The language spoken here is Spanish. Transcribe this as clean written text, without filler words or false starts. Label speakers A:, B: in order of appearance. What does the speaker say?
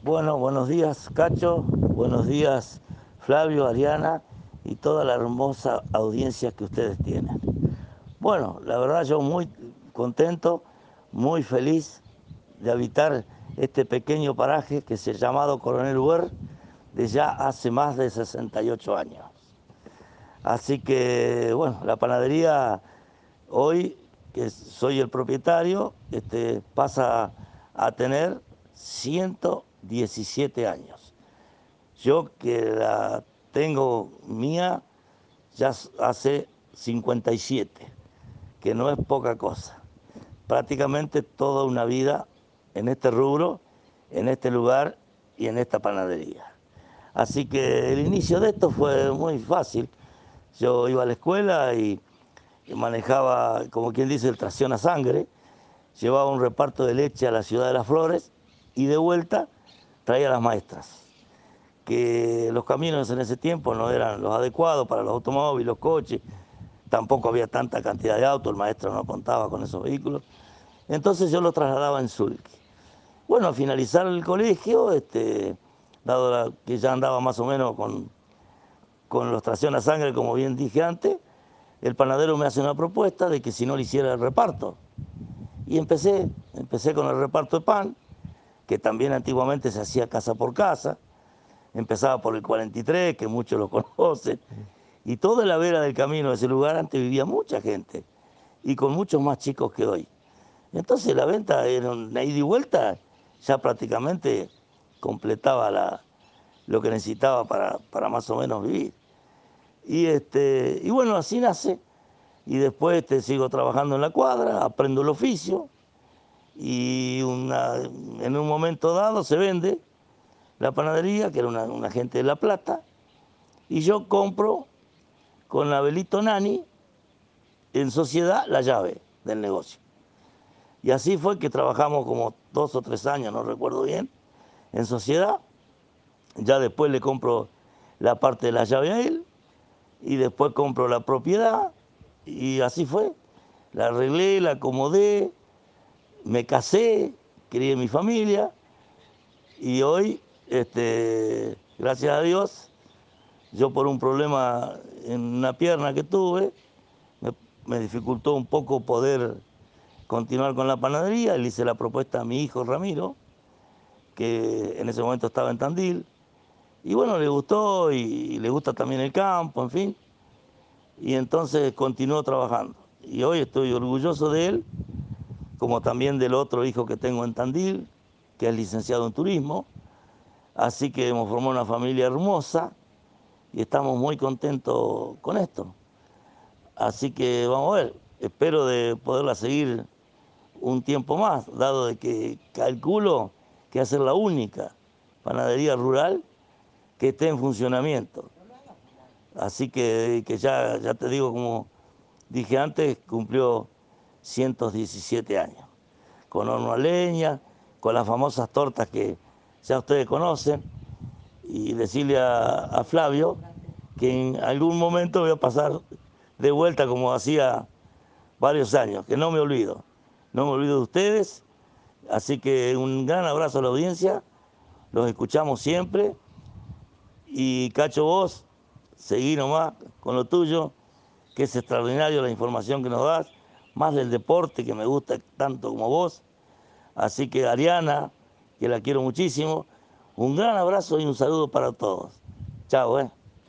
A: Bueno, buenos días Cacho, buenos días Flavio, Ariana y toda la hermosa audiencia que ustedes tienen. Bueno, la verdad yo muy contento, muy feliz de habitar este pequeño paraje que se ha llamado Coronel Güer de ya hace más de 68 años. Así que, bueno, la panadería hoy, que soy el propietario, pasa a tener 117 años. Yo que la tengo mía ya hace 57, que no es poca cosa. Prácticamente toda una vida en este rubro, en este lugar y en esta panadería. Así que el inicio de esto fue muy fácil. Yo iba a la escuela y manejaba, como quien dice, el tracción a sangre, llevaba un reparto de leche a la ciudad de Las Flores y de vuelta traía a las maestras, que los caminos en ese tiempo no eran los adecuados para los automóviles, los coches, tampoco había tanta cantidad de autos, el maestro no contaba con esos vehículos, entonces yo lo trasladaba en sulky. Bueno, al finalizar el colegio, dado que ya andaba más o menos con los tracción a sangre, como bien dije antes, el panadero me hace una propuesta de que si no le hiciera el reparto. Y empecé con el reparto de pan, que también antiguamente se hacía casa por casa. Empezaba por el 43, que muchos lo conocen. Y toda la vera del camino de ese lugar antes vivía mucha gente, y con muchos más chicos que hoy. Entonces la venta era una ida y vuelta, ya prácticamente completaba lo que necesitaba para más o menos vivir. Y bueno, así nace. Y después sigo trabajando en la cuadra, aprendo el oficio y en un momento dado se vende la panadería, que era una gente de La Plata, y yo compro con Abelito Nani en sociedad la llave del negocio. Y así fue que trabajamos como 2 o 3 años, no recuerdo bien, en sociedad. Ya después le compro la parte de la llave a él y después compro la propiedad y así fue. La arreglé, la acomodé, me casé, crié mi familia y hoy, gracias a Dios, yo por un problema en una pierna que tuve, me dificultó un poco poder continuar con la panadería. Le hice la propuesta a mi hijo Ramiro, que en ese momento estaba en Tandil, y bueno, le gustó y le gusta también el campo, en fin, y entonces continuó trabajando. Y hoy estoy orgulloso de él, como también del otro hijo que tengo en Tandil, que es licenciado en turismo, así que hemos formado una familia hermosa y estamos muy contentos con esto. Así que vamos a ver, espero de poderla seguir un tiempo más, dado de que calculo que va a ser la única panadería rural que esté en funcionamiento. Así que ya te digo, como dije antes, cumplió 117 años, con horno a leña, con las famosas tortas que ya ustedes conocen, y decirle a Flavio que en algún momento voy a pasar de vuelta como hacía varios años, que no me olvido de ustedes. Así que un gran abrazo a la audiencia, los escuchamos siempre y Cacho, vos seguí nomás con lo tuyo, que es extraordinario la información que nos das, más del deporte que me gusta tanto como vos. Así que Ariana, que la quiero muchísimo, un gran abrazo y un saludo para todos. Chao,